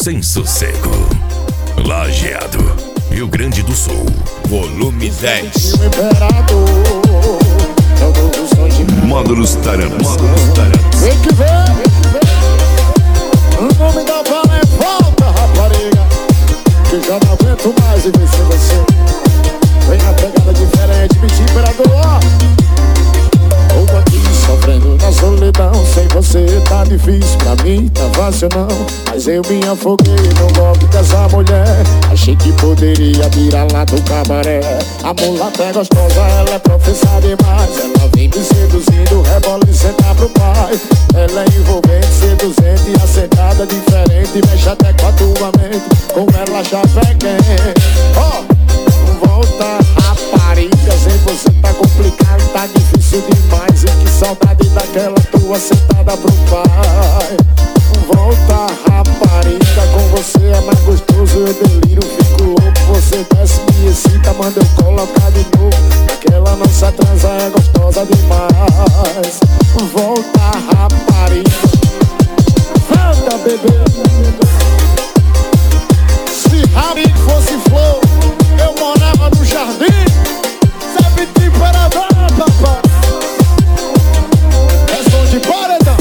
sem sossego. Lajeado, Rio Grande do Sul. Volume 10. Módulos Taranas. Vem que vem. O nome da bala é volta, rapariga, que já não aguento mais e ver se você vem na pegada diferente, me imperador. Tô aqui sofrendo na solidão, sem você tá difícil, pra mim tá fácil não. Mas eu me afoguei no golpe dessa mulher, achei que poderia virar lá do cabaré. A mulata é gostosa, ela é profissa demais, ela vem me seduzindo, rebola e senta pro pai. Ela é envolvente, seduzente e assentada diferente, mexe até com a tua mente, com ela já peguei. Volta, rapariga, sem você tá complicado, tá difícil demais. E que saudade daquela tua sentada pro pai. Volta, rapariga, com você é mais gostoso, eu deliro, fico louco. Você desce, me excita, manda eu colocar de novo. Aquela nossa transa é gostosa demais. Volta, rapariga, volta, bebê. Se Rarik fosse flor, eu morava no jardim. Sabe de imperador, papá. É som de paredão.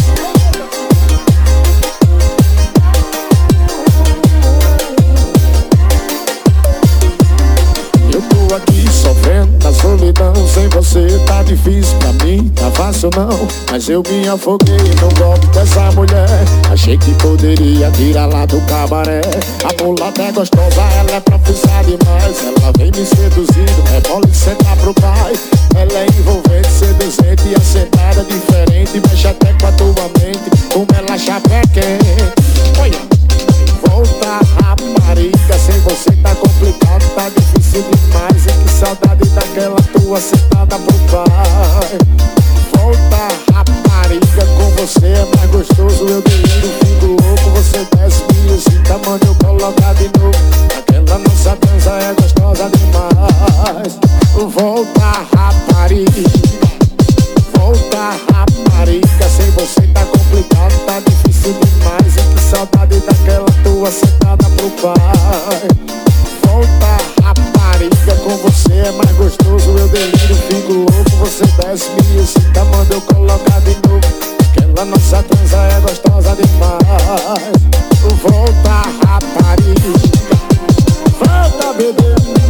Eu tô aqui sofrendo na solidão, sem você tá difícil, pra mim tá fácil não. Mas eu me afoguei no golpe dessa mulher, achei que poderia virar lá do cabaré. A mulata é gostosa, ela é profissa demais, ela vem me seduzindo, rebola e senta pro pai. Ela é envolvente, seduzente e assentada diferente, mexe até com a tua mente, como ela chapé quente. Olha, volta, rapariga, sem você tá complicado, tá difícil demais. E que saudade daquela tua sentada pro pai. Volta, rapariga, com você é mais gostoso, eu deliro, fico louco. Você desce, me excita, manda eu colocar de novo. Aquela nossa dança é gostosa demais. Volta, rapariga, volta, rapariga, sem você tá complicado, tá difícil demais. E que saudade daquela tua sentada pro pai. Volta, rapariga, com você é mais gostoso, eu deliro, fico louco. Você desce, me excita, manda eu colocar de novo. Aquela nossa transa é gostosa demais. Volta, rapariga, volta, bebê.